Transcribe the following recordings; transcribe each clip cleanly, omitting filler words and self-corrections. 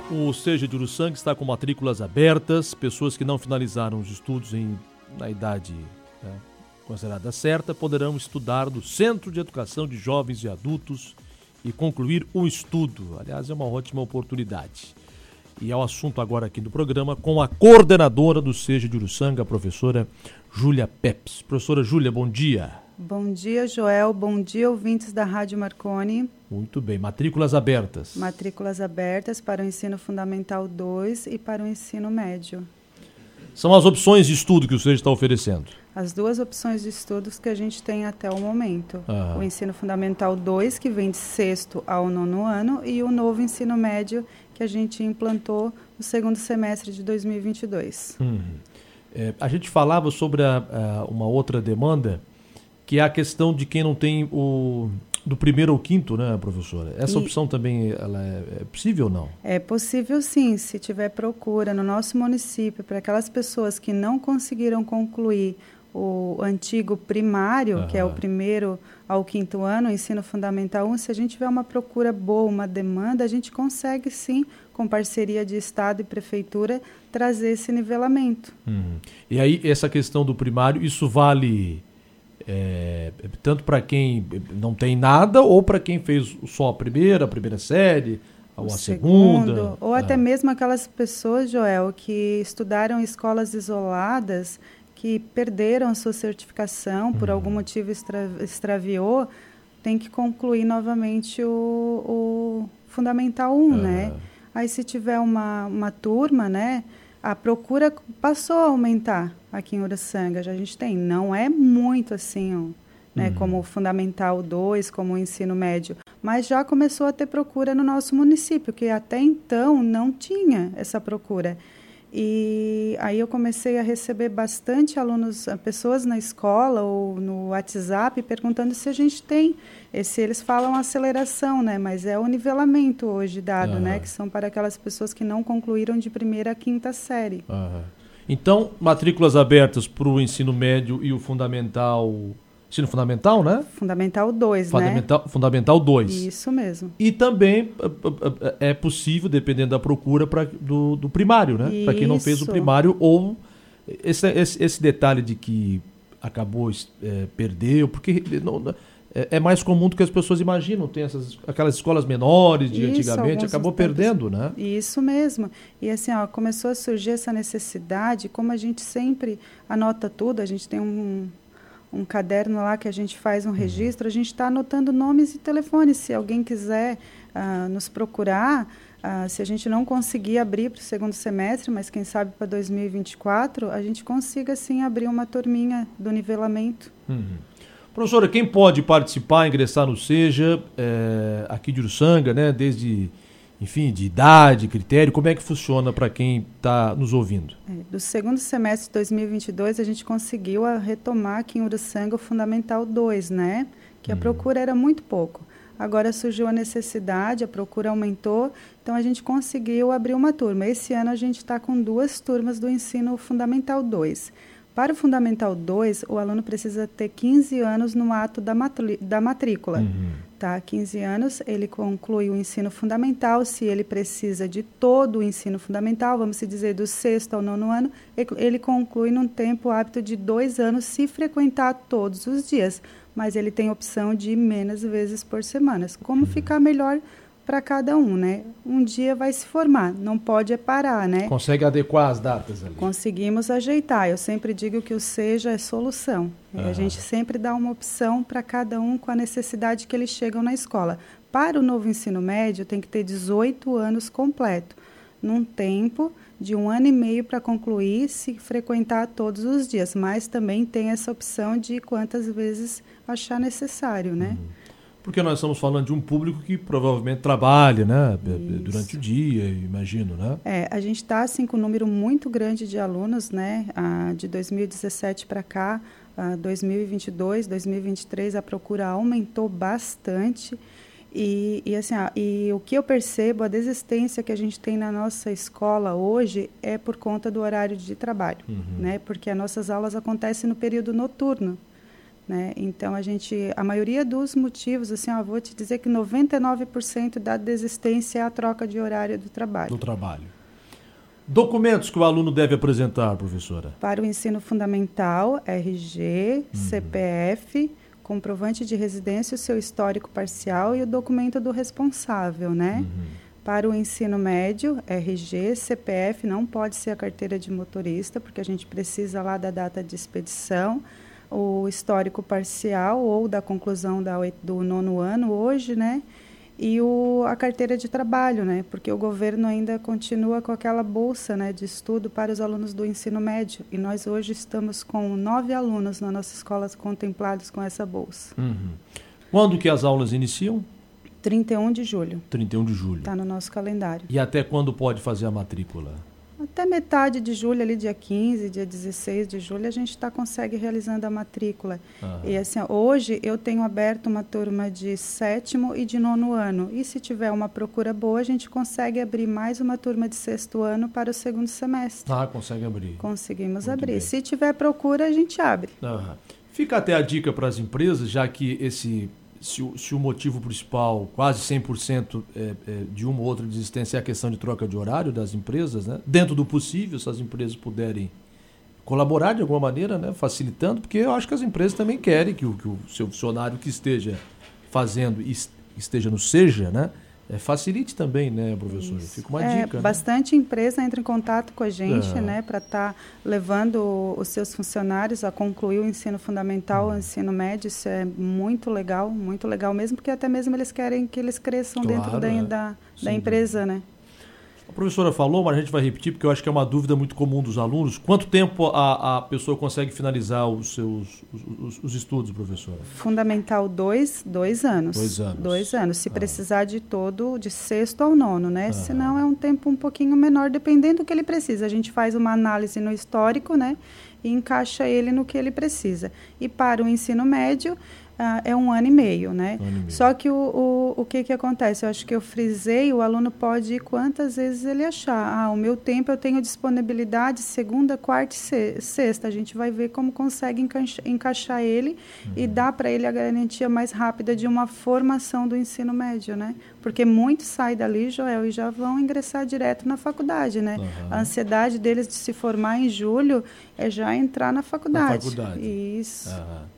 O SEJA de Uruçanga está com matrículas abertas. Pessoas que não finalizaram os estudos na idade considerada certa poderão estudar no Centro de Educação de Jovens e Adultos e concluir o estudo. Aliás, é uma ótima oportunidade. E é o assunto agora aqui do programa com a coordenadora do SEJA de Uruçanga, a professora Júlia Peps. Professora Júlia, bom dia. Bom dia, Joel. Bom dia, ouvintes da Rádio Marconi. Muito bem. Matrículas abertas. Matrículas abertas para o ensino fundamental 2 e para o ensino médio. São as opções de estudo que o SEJA está oferecendo. As duas opções de estudos que a gente tem até o momento. O ensino fundamental 2, que vem de 6º ao 9º ano, e o novo ensino médio, que a gente implantou no segundo semestre de 2022. A gente falava sobre uma outra demanda, que é a questão de quem não tem do 1º ao 5º, né, professora? Essa opção também ela é possível ou não? É possível sim, se tiver procura no nosso município para aquelas pessoas que não conseguiram concluir o antigo primário, que é o 1º ao 5º ano, ensino fundamental 1, se a gente tiver uma procura boa, uma demanda, a gente consegue sim, com parceria de Estado e Prefeitura, trazer esse nivelamento. E aí, essa questão do primário, isso vale tanto para quem não tem nada ou para quem fez só a primeira série, ou a segunda? Ou até mesmo aquelas pessoas, Joel, que estudaram em escolas isoladas, que perderam a sua certificação, por algum motivo extraviou, tem que concluir novamente o Fundamental 1, né? Aí se tiver uma turma, né, a procura passou a aumentar aqui em Uruçanga, já a gente tem, não é muito assim, né, como o Fundamental 2, como o ensino médio, mas já começou a ter procura no nosso município, que até então não tinha essa procura. E aí eu comecei a receber bastante alunos, pessoas na escola ou no WhatsApp perguntando se a gente tem eles falam aceleração, né? Mas é o nivelamento hoje dado, né? Que são para aquelas pessoas que não concluíram de 1ª a 5ª série. Então, matrículas abertas para o ensino médio e o fundamental... Ensino fundamental, né? Fundamental 2, né? Fundamental 2. Isso mesmo. E também é possível, dependendo da procura, do primário, né? Para quem não fez o primário ou... Esse detalhe de que acabou, perdeu, porque é mais comum do que as pessoas imaginam. Tem aquelas escolas menores de antigamente, acabou perdendo, né? Isso mesmo. E assim, começou a surgir essa necessidade, como a gente sempre anota tudo, a gente tem um caderno lá que a gente faz um registro, a gente está anotando nomes e telefones. Se alguém quiser nos procurar, se a gente não conseguir abrir para o segundo semestre, mas quem sabe para 2024, a gente consiga sim abrir uma turminha do nivelamento. Professora, quem pode participar, ingressar no SEJA aqui de Uruçanga, né, desde... Enfim, de idade, critério, como é que funciona para quem está nos ouvindo? Do segundo semestre de 2022, a gente conseguiu retomar aqui em Uruçanga o Fundamental 2, né? Que a procura era muito pouco. Agora surgiu a necessidade, a procura aumentou, então a gente conseguiu abrir uma turma. Esse ano a gente está com 2 turmas do ensino Fundamental 2. Para o Fundamental 2, o aluno precisa ter 15 anos no ato da matrícula. Tá? 15 anos, ele conclui o ensino fundamental. Se ele precisa de todo o ensino fundamental, vamos dizer, do 6º ao 9º ano, ele conclui num tempo hábito de 2 anos, se frequentar todos os dias. Mas ele tem opção de ir menos vezes por semana. Como ficar melhor para cada um, né? Um dia vai se formar, não pode parar, né? Consegue adequar as datas ali? Conseguimos ajeitar. Eu sempre digo que o SEJA é solução. A gente sempre dá uma opção para cada um com a necessidade que eles chegam na escola. Para o novo ensino médio, tem que ter 18 anos completo, num tempo de 1 ano e meio para concluir, se frequentar todos os dias. Mas também tem essa opção de quantas vezes achar necessário, né? Porque nós estamos falando de um público que provavelmente trabalha, né, durante o dia, imagino, né? A gente está assim, com um número muito grande de alunos, né, de 2017 para cá, 2022, 2023, a procura aumentou bastante. E o que eu percebo, a desistência que a gente tem na nossa escola hoje é por conta do horário de trabalho, né? Porque as nossas aulas acontecem no período noturno. né? Então, a maioria dos motivos, assim, vou te dizer que 99% da desistência é a troca de horário do trabalho. Documentos que o aluno deve apresentar, professora? Para o ensino fundamental, RG, CPF, comprovante de residência, o seu histórico parcial e o documento do responsável, né? Para o ensino médio, RG, CPF, não pode ser a carteira de motorista, porque a gente precisa lá da data de expedição, o histórico parcial ou da conclusão do 9º ano hoje, né? E a carteira de trabalho, né? Porque o governo ainda continua com aquela bolsa, né, de estudo para os alunos do ensino médio. E nós hoje estamos com 9 alunos na nossa escola contemplados com essa bolsa. Quando que as aulas iniciam? 31 de julho. 31 de julho. Está no nosso calendário. E até quando pode fazer a matrícula? Até metade de julho, ali dia 15, dia 16 de julho, a gente consegue realizando a matrícula. E assim, hoje eu tenho aberto uma turma de 7º e de 9º ano. E se tiver uma procura boa, a gente consegue abrir mais uma turma de 6º ano para o 2º semestre. Consegue abrir. Conseguimos Muito abrir. bem. Se tiver procura, a gente abre. Fica até a dica para as empresas, já que se o motivo principal, quase 100% de uma ou outra desistência, é a questão de troca de horário das empresas, né? Dentro do possível, se as empresas puderem colaborar de alguma maneira, né? Facilitando, porque eu acho que as empresas também querem que o seu funcionário que esteja fazendo e esteja no SEJA, né? Facilite também, né, professor? Isso. Fica uma dica. Bastante empresa entra em contato com a gente, né, para estar levando os seus funcionários a concluir o ensino fundamental, o ensino médio. Isso é muito legal mesmo, porque até mesmo eles querem que eles cresçam dentro da empresa, né? A professora falou, mas a gente vai repetir, porque eu acho que é uma dúvida muito comum dos alunos. Quanto tempo a pessoa consegue finalizar os estudos, professora? Fundamental 2 anos. 2 anos. 2 anos. Se precisar de 6º ao 9º, né? Senão é um tempo um pouquinho menor, dependendo do que ele precisa. A gente faz uma análise no histórico, né? E encaixa ele no que ele precisa. E para o ensino médio, é 1 ano e meio, né? Só que o que acontece? Eu acho que eu frisei, o aluno pode ir quantas vezes ele achar. O meu tempo eu tenho disponibilidade segunda, quarta e sexta. A gente vai ver como consegue encaixar ele e dar para ele a garantia mais rápida de uma formação do ensino médio, né? Porque muitos saem dali, Joel, e já vão ingressar direto na faculdade, né? A ansiedade deles de se formar em julho é já entrar na faculdade. Isso.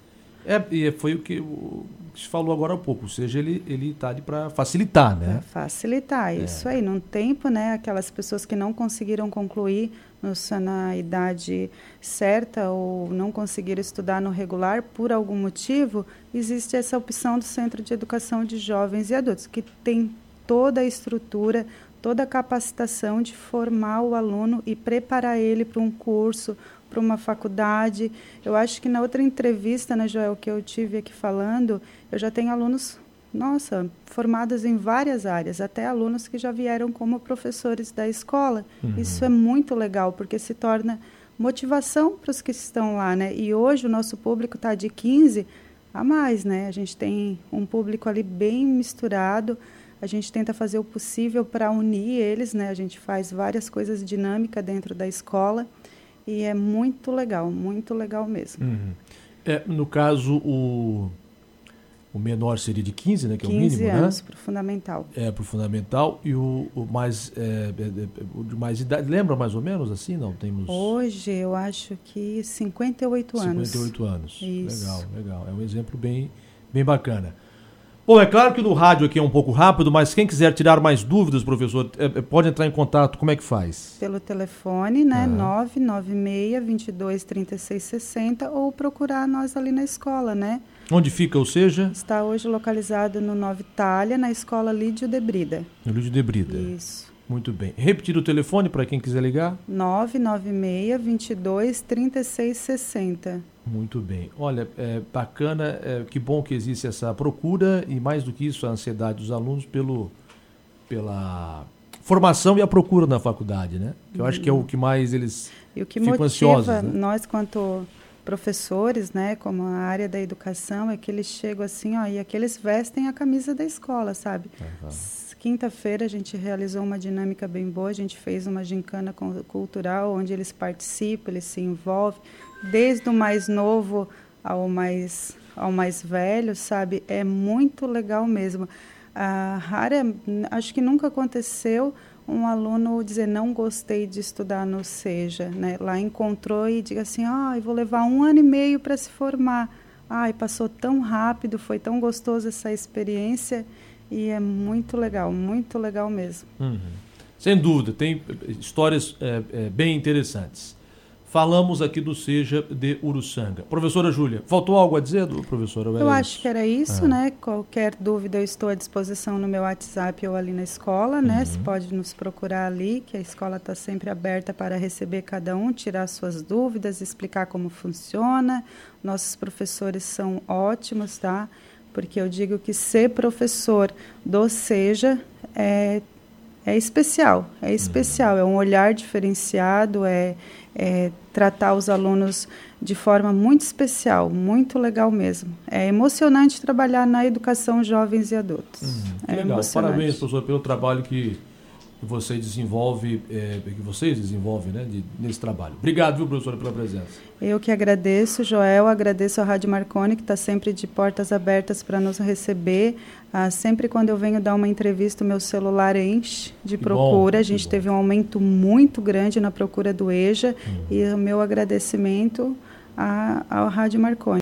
E foi o que se falou agora há pouco, ou seja, ele está ali para facilitar, né? Para facilitar, isso aí. Num tempo, né, aquelas pessoas que não conseguiram concluir na idade certa ou não conseguiram estudar no regular por algum motivo, existe essa opção do Centro de Educação de Jovens e Adultos, que tem toda a estrutura, toda a capacitação de formar o aluno e preparar ele para um curso, para uma faculdade. Eu acho que na outra entrevista, né, Joel, que eu tive aqui falando, eu já tenho alunos, formados em várias áreas, até alunos que já vieram como professores da escola. Isso é muito legal, porque se torna motivação para os que estão lá, né? E hoje o nosso público está de 15 a mais, né? A gente tem um público ali bem misturado. A gente tenta fazer o possível para unir eles, né? A gente faz várias coisas dinâmicas dentro da escola. E é muito legal mesmo. No caso, o menor seria de 15, né? Que é o mínimo, 15 anos, para o fundamental. Para o fundamental. E o mais de mais idade, lembra mais ou menos assim? Não, temos... Hoje, eu acho que 58 anos. 58 anos. Isso. Legal. É um exemplo bem bacana. Bom, é claro que no rádio aqui é um pouco rápido, mas quem quiser tirar mais dúvidas, professor, pode entrar em contato, como é que faz? Pelo telefone, né, 996-22-3660 ou procurar nós ali na escola, né? Onde fica, ou seja? Está hoje localizado no Nova Itália, na escola Lídio de Brida. Lídio de Brida. Isso. Muito bem. Repetir o telefone para quem quiser ligar? 996-22-3660. Muito bem. Olha, bacana, que bom que existe essa procura e, mais do que isso, a ansiedade dos alunos pela formação e a procura na faculdade, né? Que eu acho que é o que mais eles ficam ansiosos. E o que motiva nós, quanto professores, né, como a área da educação, é que eles chegam assim, e aqui eles vestem a camisa da escola, sabe? Quinta-feira a gente realizou uma dinâmica bem boa, a gente fez uma gincana cultural onde eles participam, eles se envolvem, desde o mais novo ao mais ao mais velho, sabe? É muito legal mesmo. Acho que nunca aconteceu um aluno dizer não gostei de estudar no SEJA, né? Lá encontrou e diga assim, vou levar 1 ano e meio para se formar. Passou tão rápido, foi tão gostoso essa experiência e é muito legal mesmo. Uhum. Sem dúvida, tem histórias bem interessantes. Falamos aqui do SEJA de Uruçanga. Professora Júlia, faltou algo a dizer, professora? Eu acho que era isso, né? Qualquer dúvida eu estou à disposição no meu WhatsApp ou ali na escola, né? Você pode nos procurar ali, que a escola está sempre aberta para receber cada um, tirar suas dúvidas, explicar como funciona. Nossos professores são ótimos, tá? Porque eu digo que ser professor do SEJA é especial, é um olhar diferenciado, tratar os alunos de forma muito especial, muito legal mesmo. É emocionante trabalhar na educação jovens e adultos. Que legal, parabéns, professor, pelo trabalho que vocês desenvolvem, né, nesse trabalho. Obrigado, viu, professora, pela presença. Eu que agradeço, Joel, agradeço a Rádio Marconi, que está sempre de portas abertas para nos receber. Sempre quando eu venho dar uma entrevista, o meu celular enche de procura. A gente teve um aumento muito grande na procura do EJA e o meu agradecimento à Rádio Marconi.